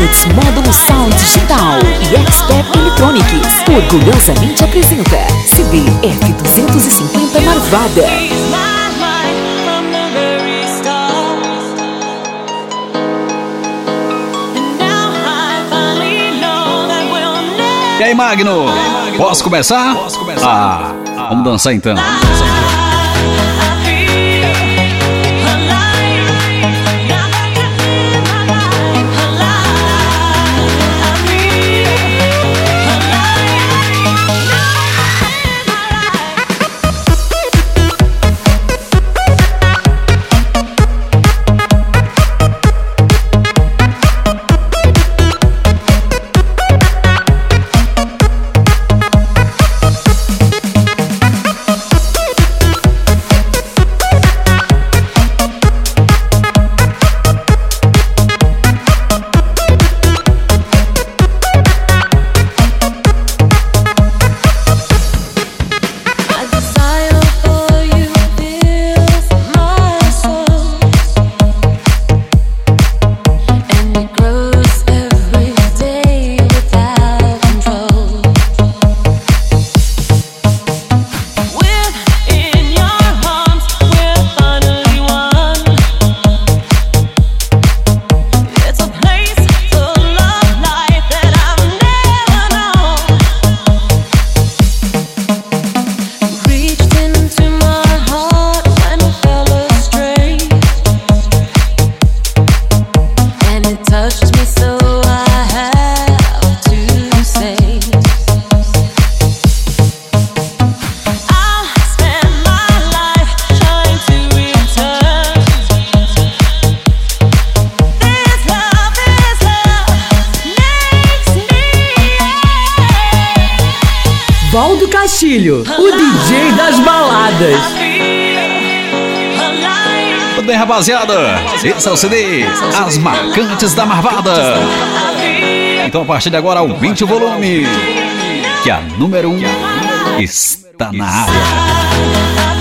Beats, Módulo Sound Digital e Expert Electronics orgulhosamente apresenta CD F250 Marvada. E aí, Magno? Posso começar? Vamos dançar então. Valdo Castilho, o DJ das baladas. Tudo bem, rapaziada? Esse é o CD As Marcantes da Marvada. Então a partir de agora aumente o volume, que a número 1 está na área.